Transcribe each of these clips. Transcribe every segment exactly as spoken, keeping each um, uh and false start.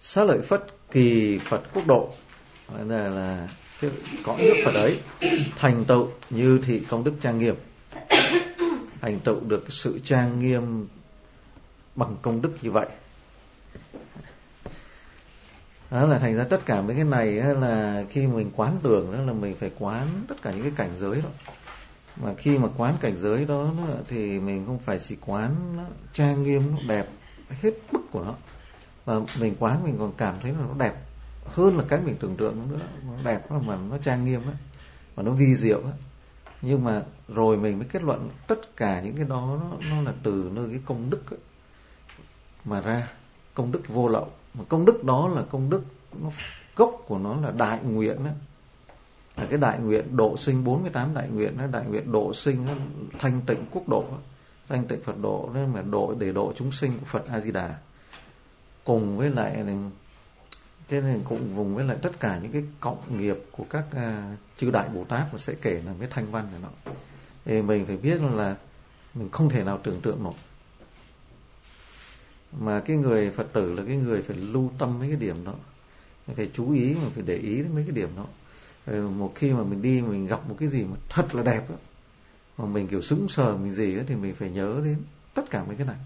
Xá lợi Phất kỳ Phật quốc độ, là, là cái cõi nước Phật ấy thành tựu như thị công đức trang nghiêm, thành tựu được sự trang nghiêm bằng công đức như vậy. Đó là thành ra tất cả mấy cái này là khi mình quán tưởng đó là mình phải quán tất cả những cái cảnh giới đó. Mà khi mà quán cảnh giới đó thì mình không phải chỉ quán nó trang nghiêm, nó đẹp hết mức của nó, mà mình quán mình còn cảm thấy là nó đẹp hơn là cái mình tưởng tượng nữa. Nó đẹp đó, mà nó trang nghiêm đó, mà nó vi diệu đó. Nhưng mà rồi mình mới kết luận tất cả những cái đó nó, nó là từ nơi cái công đức ấy mà ra, công đức vô lậu. Mà công đức đó là công đức, nó, gốc của nó là đại nguyện đó. Là cái đại nguyện độ sinh bốn mươi tám đại nguyện đó, đại nguyện độ sinh đó, thanh tịnh quốc độ đó, thanh tịnh Phật độ đó, mà độ để độ chúng sinh của Phật A Di Đà, cùng với lại thế nên cũng vùng với lại tất cả những cái cộng nghiệp của các uh, chư đại Bồ Tát mà sẽ kể là cái thanh văn của nó. Thì mình phải biết là mình không thể nào tưởng tượng nổi. Mà cái người Phật tử là cái người phải lưu tâm mấy cái điểm đó, mình phải chú ý, mình phải để ý đến mấy cái điểm đó. Rồi một khi mà mình đi mình gặp một cái gì mà thật là đẹp đó, mà mình kiểu sững sờ mình gì đó, thì mình phải nhớ đến tất cả mấy cái này.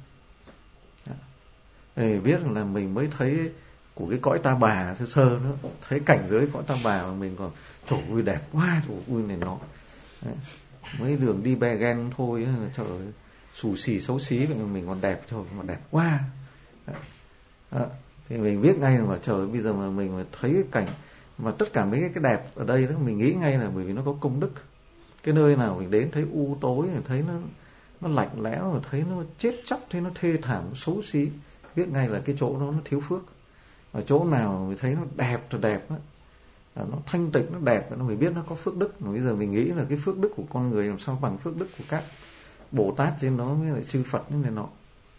Để biết là mình mới thấy của cái cõi Ta Bà sơ sơ nữa, thấy cảnh giới cõi Ta Bà mà mình còn trời ơi đẹp quá, trời ơi này nó. Đấy. Mấy đường đi be ghen thôi, trời ơi, xù xì xấu xí mình còn đẹp, trời mà đẹp quá. Đó. Thì mình biết ngay là mà trời ơi, bây giờ mà mình mà thấy cái cảnh mà tất cả mấy cái đẹp ở đây đó, mình nghĩ ngay là bởi vì nó có công đức. Cái nơi nào mình đến thấy u tối, thấy nó nó lạnh lẽo, thấy nó chết chóc, thấy nó thê thảm, nó xấu xí, biết ngay là cái chỗ đó nó thiếu phước. Ở chỗ nào mình thấy nó đẹp thì đẹp đó, nó thanh tịnh, nó đẹp, nó mới biết nó có phước đức. Mà bây giờ mình nghĩ là cái phước đức của con người làm sao bằng phước đức của các Bồ Tát trên đó với lại chư Phật như này nọ.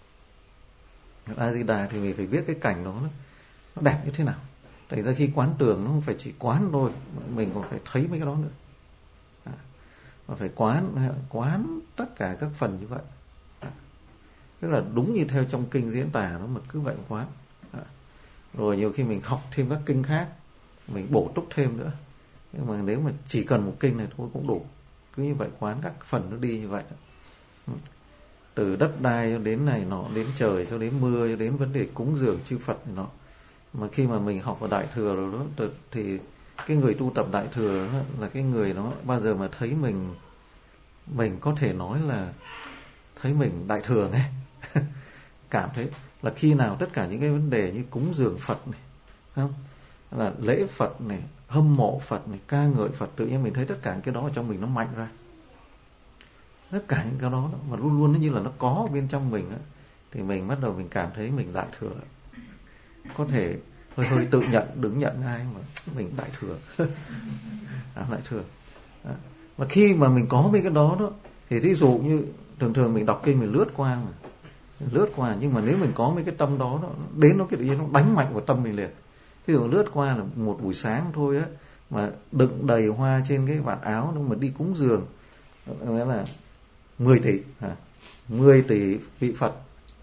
A Di Đà thì mình phải biết cái cảnh đó nó đẹp như thế nào. Tại ra khi quán tưởng nó không phải chỉ quán thôi, mình còn phải thấy mấy cái đó nữa. À, mà phải quán quán tất cả các phần như vậy. À, tức là đúng như theo trong kinh diễn tả nó mà cứ vậy quán. À, rồi nhiều khi mình học thêm các kinh khác, mình bổ túc thêm nữa. Nhưng mà nếu mà chỉ cần một kinh này thôi cũng đủ. Cứ như vậy quán các phần nó đi như vậy. Từ đất đai cho đến này nọ, đến trời cho đến mưa, cho đến vấn đề cúng dường chư Phật này nọ. Mà khi mà mình học vào Đại Thừa rồi đó, thì cái người tu tập Đại Thừa đó là cái người đó bao giờ mà thấy mình mình có thể nói là thấy mình Đại Thừa nghe. Cảm thấy là khi nào tất cả những cái vấn đề như cúng dường Phật này, không? Là lễ Phật này, hâm mộ Phật này, ca ngợi Phật, tự nhiên mình thấy tất cả những cái đó ở trong mình nó mạnh ra. Tất cả những cái đó mà luôn luôn nó như là nó có bên trong mình á, thì mình bắt đầu mình cảm thấy mình Đại Thừa. Có thể hơi hơi tự nhận, đứng nhận ai mà mình Đại Thừa. À, Đại Thừa. À, mà khi mà mình có mấy cái đó đó, thì ví dụ như thường thường mình đọc kinh mình lướt qua mà, lướt qua, nhưng mà nếu mình có mấy cái tâm đó, đó đến nó cái tự nhiên nó đánh mạnh vào tâm mình liền. Ví dụ lướt qua là một buổi sáng thôi á, mà đựng đầy hoa trên cái vạt áo nó mà đi cúng dường, nghĩa là mười tỷ, à, mười tỷ vị Phật.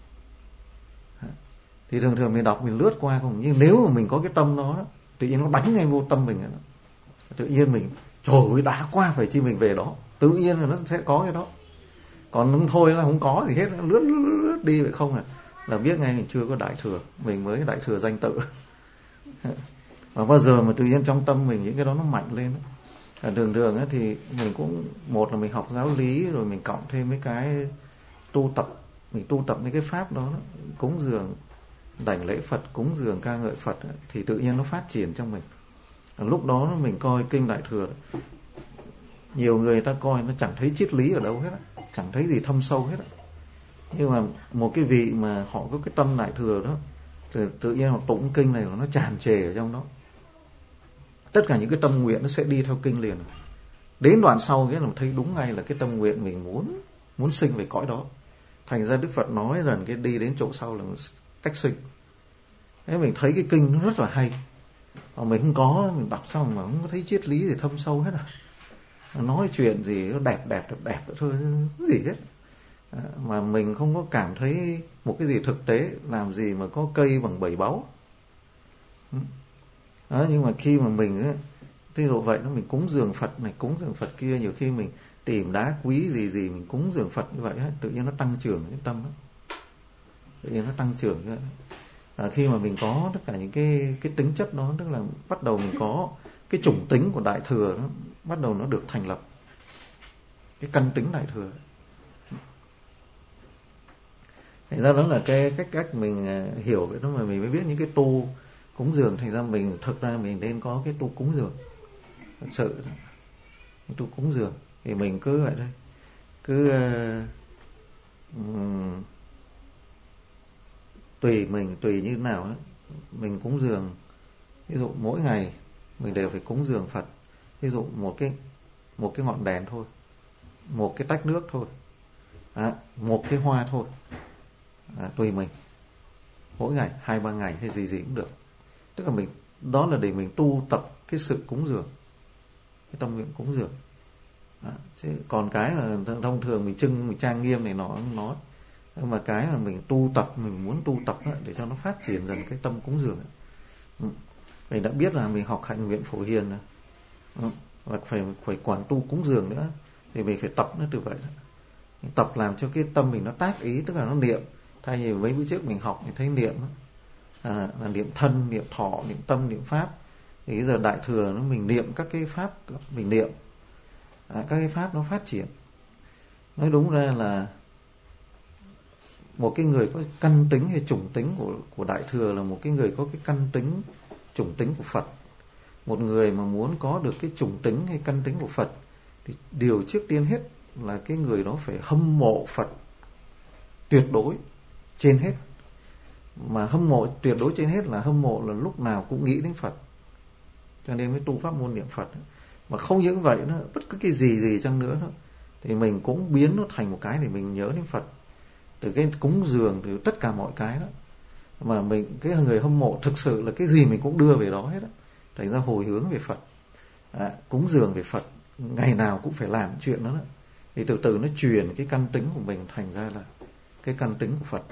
Thì thường thường mình đọc mình lướt qua không, nhưng nếu mà mình có cái tâm đó, đó tự nhiên nó đánh ngay vô tâm mình đó. Tự nhiên mình trời ơi đã qua, phải chi mình về đó, tự nhiên là nó sẽ có cái đó. Còn thôi là không có gì hết, nó lướt, lướt, lướt đi vậy không à, là biết ngay mình chưa có Đại Thừa, mình mới Đại Thừa danh tự. Và bao giờ mà tự nhiên trong tâm mình những cái đó nó mạnh lên đó. À, đường đường ấy thì mình cũng, một là mình học giáo lý, rồi mình cộng thêm mấy cái tu tập, mình tu tập mấy cái pháp đó, đó cúng dường, đảnh lễ Phật, cúng dường ca ngợi Phật ấy, thì tự nhiên nó phát triển trong mình. À, lúc đó mình coi kinh Đại Thừa, nhiều người ta coi nó chẳng thấy triết lý ở đâu hết, chẳng thấy gì thâm sâu hết. Nhưng mà một cái vị mà họ có cái tâm Đại Thừa đó, tự, tự nhiên họ tụng kinh này nó tràn trề ở trong đó. Tất cả những cái tâm nguyện nó sẽ đi theo kinh liền. Đến đoạn sau cái là thấy đúng ngay là cái tâm nguyện mình muốn muốn sinh về cõi đó. Thành ra Đức Phật nói rằng cái đi đến chỗ sau là cách sinh. Thế mình thấy cái kinh nó rất là hay, mà mình không có, mình đọc xong mà không có thấy triết lý gì thâm sâu hết à. Nói chuyện gì nó đẹp đẹp đẹp đẹp thôi, cái gì hết. À, mà mình không có cảm thấy một cái gì thực tế, làm gì mà có cây bằng bảy báu. Đó, nhưng mà khi mà mình ấy, ví dụ vậy nó mình cúng dường Phật này, cúng dường Phật kia, nhiều khi mình tìm đá quý gì gì mình cúng dường Phật như vậy ấy, tự nhiên nó tăng trưởng cái tâm đó. Tự nhiên nó tăng trưởng như vậy. À, khi mà mình có tất cả những cái cái tính chất đó, tức là bắt đầu mình có cái chủng tính của Đại Thừa đó, bắt đầu nó được thành lập, cái căn tính Đại Thừa. Thành ra đó là cái cách cách mình hiểu vậy đó, mà mình mới biết những cái tu cúng dường. Thành ra mình thực ra mình nên có cái tu cúng dường thật sự đó. Cái tu cúng dường thì mình cứ vậy đây, cứ uh, um, tùy mình, tùy như thế nào đó. Mình cúng dường, ví dụ mỗi ngày mình đều phải cúng dường Phật, ví dụ một cái một cái ngọn đèn thôi, một cái tách nước thôi, à, một cái hoa thôi, à, tùy mình, mỗi ngày hai ba ngày hay gì gì cũng được. Tức là mình, đó là để mình tu tập cái sự cúng dường, cái tâm nguyện cúng dường. À, chứ còn cái là thông thường mình trưng, mình trang nghiêm này nọ không nói, nhưng mà cái mà mình tu tập, mình muốn tu tập ấy, để cho nó phát triển dần cái tâm cúng dường ấy. Mình đã biết là mình học hạnh nguyện phổ hiền này, và phải phải quản tu cúng dường nữa, thì mình phải tập nó từ vậy đó. Mình tập làm cho cái tâm mình nó tác ý, tức là nó niệm. Thay vì mấy bữa trước mình học mình thấy niệm à, là niệm thân, niệm thọ, niệm tâm, niệm pháp, thì bây giờ Đại Thừa nó mình niệm các cái pháp, mình niệm à, các cái pháp nó phát triển. Nói đúng ra là một cái người có căn tính hay chủng tính của của Đại Thừa là một cái người có cái căn tính chủng tính của Phật. Một người mà muốn có được cái chủng tính hay căn tính của Phật thì điều trước tiên hết là cái người đó phải hâm mộ Phật tuyệt đối trên hết. Mà hâm mộ tuyệt đối trên hết là hâm mộ là lúc nào cũng nghĩ đến Phật, cho nên mới tu pháp môn niệm Phật. Mà không những vậy nữa, bất cứ cái gì gì chăng nữa đó, thì mình cũng biến nó thành một cái để mình nhớ đến Phật. Từ cái cúng dường, từ tất cả mọi cái đó, mà mình, cái người hâm mộ thực sự là cái gì mình cũng đưa về đó hết đó. Thành ra hồi hướng về Phật, à, cúng dường về Phật, ngày nào cũng phải làm chuyện đó, đó. Thì từ từ nó truyền cái căn tính của mình thành ra là cái căn tính của Phật.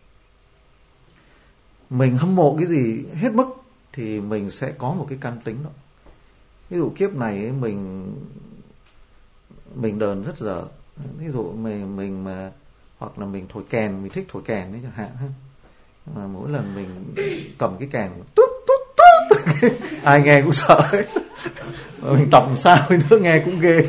Mình hâm mộ cái gì hết mức thì mình sẽ có một cái căn tính đó. Ví dụ kiếp này ấy, mình mình đờn rất dở, ví dụ mình mình mà hoặc là mình thổi kèn, mình thích thổi kèn đấy chẳng hạn ha. Mà mỗi lần mình cầm cái kèn tút tút tút ai nghe cũng sợ ấy. Mà mình tập sao nữa nghe cũng ghê.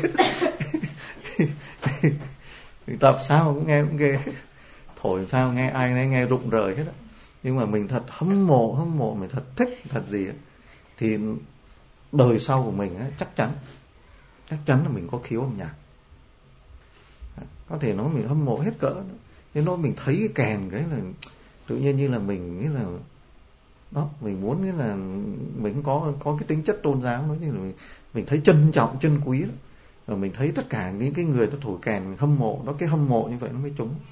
Mình tập sao cũng nghe cũng ghê. Thổi sao nghe ai nghe, nghe rụng rời hết á. Nhưng mà mình thật hâm mộ, hâm mộ mình thật thích thật gì ấy, thì đời sau của mình ấy, chắc chắn chắc chắn là mình có khiếu âm nhạc. Có thể nói mình hâm mộ hết cỡ, nên nó mình thấy cái kèn cái là tự nhiên như là mình nghĩ là đó, mình muốn nghĩa là mình có có cái tính chất tôn giáo, nói như là mình, mình thấy trân trọng, trân quý đó. Rồi mình thấy tất cả những cái người ta thổi kèn mình hâm mộ, đó cái hâm mộ như vậy nó mới trúng.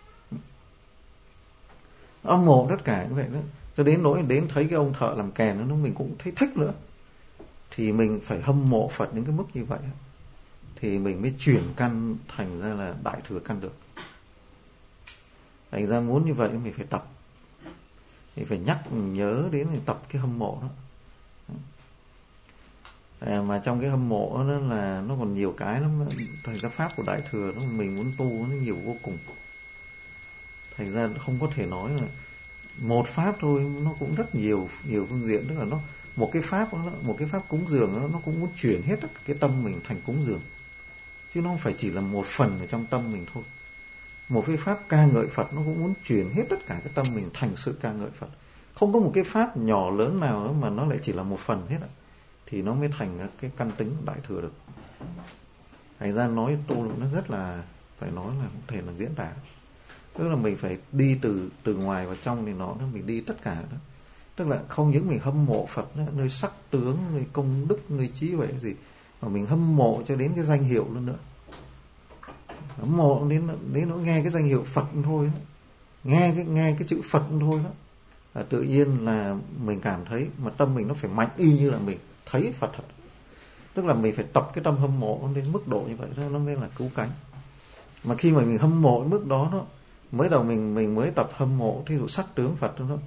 Hâm mộ tất cả như vậy đó, cho đến nỗi đến thấy cái ông thợ làm kèn nó mình cũng thấy thích nữa. Thì mình phải hâm mộ Phật đến cái mức như vậy thì mình mới chuyển căn thành ra là Đại Thừa căn được. Thành ra muốn như vậy mình phải tập, thì phải nhắc mình nhớ đến mình tập cái hâm mộ đó. À, mà trong cái hâm mộ đó là nó còn nhiều cái lắm. Thành ra pháp của Đại Thừa đó, mình muốn tu nó nhiều vô cùng. Thành ra không có thể nói là một pháp thôi, nó cũng rất nhiều nhiều phương diện. Tức là nó một cái pháp một cái pháp cúng dường đó, nó cũng muốn chuyển hết cái tâm mình thành cúng dường, chứ nó không phải chỉ là một phần ở trong tâm mình thôi. Một cái pháp ca ngợi Phật nó cũng muốn chuyển hết tất cả cái tâm mình thành sự ca ngợi Phật. Không có một cái pháp nhỏ lớn nào mà nó lại chỉ là một phần hết, thì nó mới thành cái căn tính Đại Thừa được. Thành ra nói tu nó rất là, phải nói là không thể là diễn tả. Tức là mình phải đi từ từ ngoài vào trong thì nó mình đi tất cả đó. Tức là không những mình hâm mộ Phật nữa, nơi sắc tướng, nơi công đức, nơi trí huệ gì, mà mình hâm mộ cho đến cái danh hiệu luôn nữa. Hâm mộ đến đến nó nghe cái danh hiệu Phật thôi đó. Nghe cái nghe cái chữ Phật thôi đó, là tự nhiên là mình cảm thấy mà tâm mình nó phải mạnh y như là mình thấy Phật thật. Tức là mình phải tập cái tâm hâm mộ đến mức độ như vậy đó, nó mới là cứu cánh. Mà khi mà mình hâm mộ đến mức đó đó, mới đầu mình mình mới tập hâm mộ, thí dụ sắc tướng Phật đó,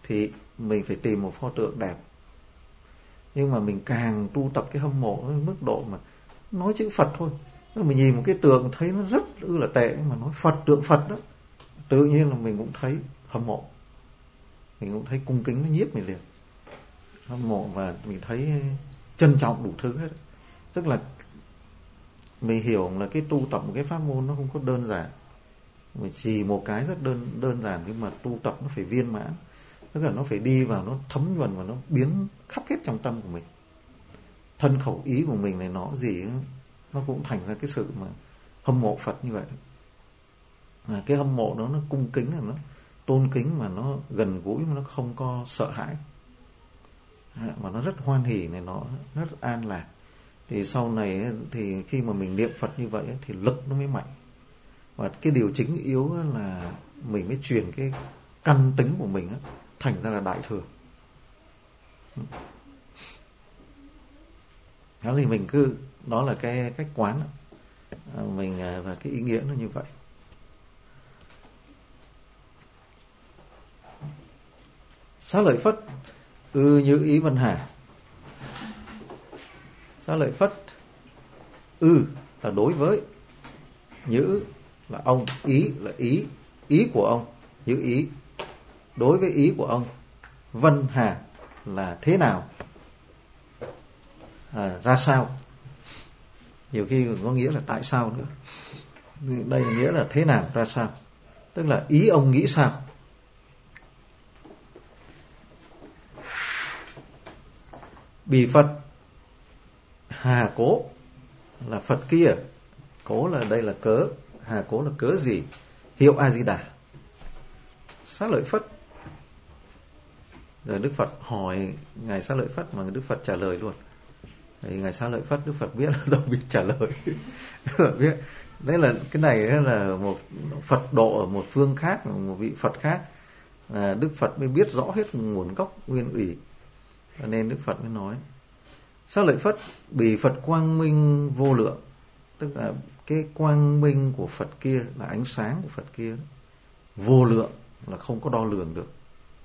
thì mình phải tìm một pho tượng đẹp. Nhưng mà mình càng tu tập cái hâm mộ đến mức độ mà nói chữ Phật thôi, mình nhìn một cái tượng thấy nó rất ư là tệ, mà nói Phật, tượng Phật đó, tự nhiên là mình cũng thấy hâm mộ, mình cũng thấy cung kính, nó nhiếp mình liền, hâm mộ, và mình thấy trân trọng đủ thứ hết. Tức là mình hiểu là cái tu tập một cái pháp môn nó không có đơn giản, mình chỉ một cái rất đơn đơn giản, nhưng mà tu tập nó phải viên mãn, tức là nó phải đi vào, nó thấm nhuần và nó biến khắp hết trong tâm của mình. Thân khẩu ý của mình này nó gì nó cũng thành ra cái sự mà hâm mộ Phật như vậy. À, cái hâm mộ đó nó cung kính, là nó tôn kính, mà nó gần gũi, mà nó không có sợ hãi, à, mà nó rất hoan hỉ này, nó rất an lạc. Thì sau này thì khi mà mình niệm Phật như vậy thì lực nó mới mạnh. Và cái điều chính yếu là mình mới truyền cái căn tính của mình thành ra là đại thừa. Đó thì mình cứ, đó là cái cách quán mình, và cái ý nghĩa nó như vậy. Xá lợi Phất ư như ý Vân Hà. Xá lợi Phất ư là đối với, như là ông, ý là ý, ý của ông, như ý đối với ý của ông. Vân Hà là thế nào, à, ra sao. Nhiều khi có nghĩa là tại sao nữa, đây là nghĩa là thế nào, ra sao, tức là ý ông nghĩ sao. Bì Phật hà cố là Phật kia, cố là đây là cớ, hà cố là cớ gì. Hiệu A Di Đà. Xá lợi Phất, rồi Đức Phật hỏi ngài Xá lợi Phất mà Đức Phật trả lời luôn. Thì ngài Xá lợi Phất, Đức Phật biết đâu biết trả lời. Đức Phật biết đấy là cái này là một Phật độ ở một phương khác, một vị Phật khác, à, Đức Phật mới biết rõ hết nguồn gốc nguyên ủy, cho nên Đức Phật mới nói Xá lợi Phất bì Phật quang minh vô lượng, tức là cái quang minh của Phật kia, là ánh sáng của Phật kia, vô lượng là không có đo lường được.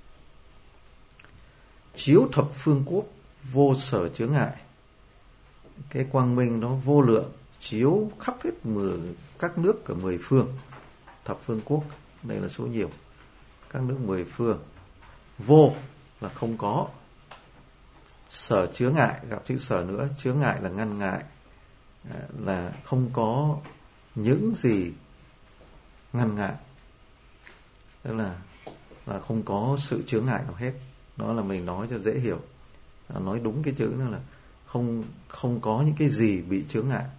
Chiếu thập phương quốc vô sở chướng ngại, cái quang minh nó vô lượng, chiếu khắp hết mười các nước cả mười phương. Thập phương quốc đây là số nhiều, các nước mười phương. Vô là không có, sở chướng ngại, gặp chữ sở nữa, chướng ngại là ngăn ngại, là không có những gì ngăn ngại, tức là là không có sự chướng ngại nào hết. Đó là mình nói cho dễ hiểu, nói đúng cái chữ nữa là không không có những cái gì bị chướng ngại.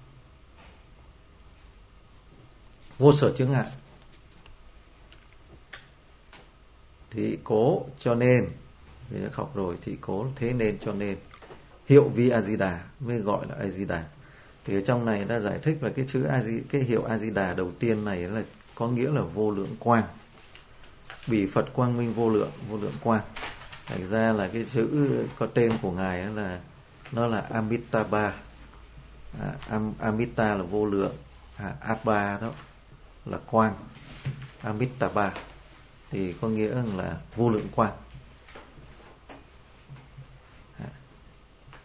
Vô sở chướng ngại. Thị cố cho nên, mình đã học rồi, thị cố thế nên cho nên. Hiệu vi A Di Đà mới gọi là A Di Đà. Thì ở trong này đã giải thích là cái chữ A Di, cái hiệu A Di Đà đầu tiên này là có nghĩa là vô lượng quang. Bì Phật quang minh vô lượng, vô lượng quang. Thành ra là cái chữ có tên của ngài là nó là Amitabha. À, Am, Amita là vô lượng, à, Abba đó là quang, Amitabha thì có nghĩa là vô lượng quang.